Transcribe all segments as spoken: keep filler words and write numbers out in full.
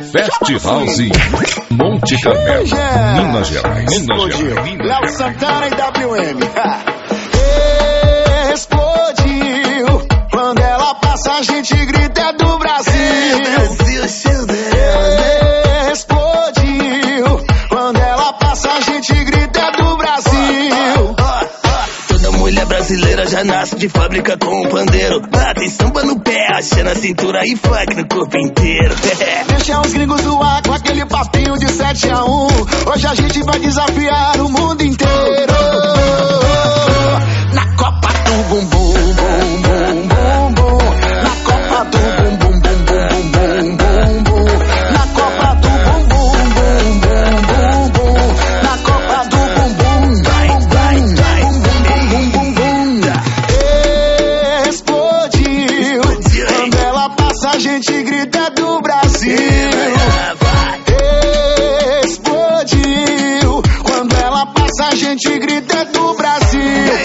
Fast House Monte Carmelo, Minas Gerais. Minas Gerais. Léo Santana e W M. Explodiu. Quando ela passa, a gente grita é do Brasil. Explodiu. Quando ela passa, a gente grita é do Brasil. Toda mulher brasileira já nasce de fábrica com um pandeiro. Ah, tem samba no pé, axé na cintura e funk no corpo inteiro. Deixa os gringos zoar com aquele papinho de sete a um. Hoje a gente vai desafiar o mundo inteiro. Na Copa do Bumbum, bum, bum, bum, bum. Na Copa do Bumbum, bum, bum, bum, bum, bum. Na Copa do Bumbum, bum, bum, bum, bum. Na Copa do Bumbum, vai, vai, vai, bum, bum, bum, bum. Explodiu. Quando ela passa, a gente grita do Brasil. Explodiu. Quando ela passa, a gente grita do Brasil.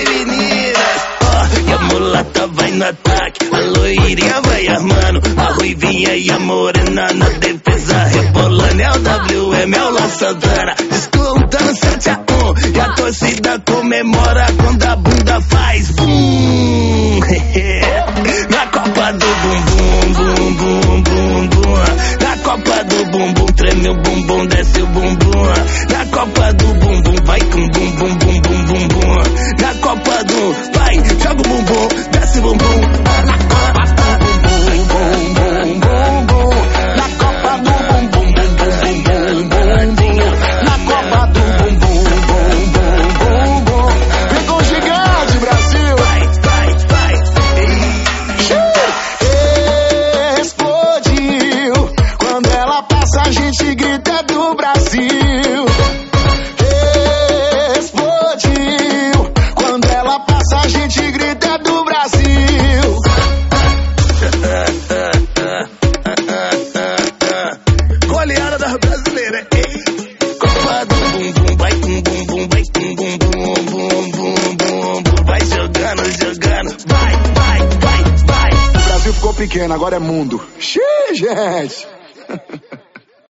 Vai no ataque, a loirinha vai armando, a ruivinha e a morena na defesa rebolando. É o W M, é o Léo Santana, descontando sete a um. E a torcida comemora quando a bunda faz bum. Na Copa do Bumbum, bum, bum, bum, bum. Na Copa do Bumbum, treme o bumbum, desce o bumbum. Na Copa do Bumbum, vai com bum, bum, bum, bum, bum, bum. Na Copa do, vai, joga o bumbum, desce o bumbum. Na Copa do Bumbum, bum, bum, bum, bum. Na Copa do Bumbum, bum, bum, bum, bum, bum. Na Copa do Bumbum, bum, bum, bum, bum. Vem com o gigante, Brasil. Vai, vai, vai. Explodiu. Quando ela passa, a gente grita é do Brasil. Explodiu. Quando ela passa, a gente grita é do Brasil. Goleada das brasileiras, ei. Copa do Bumbum, vai com bumbum, vai com bumbum, bum, bum, bum, bum. Vai jogando, jogando, vai, vai, vai, vai. O Brasil ficou pequeno, agora é mundo. Xiii, gente.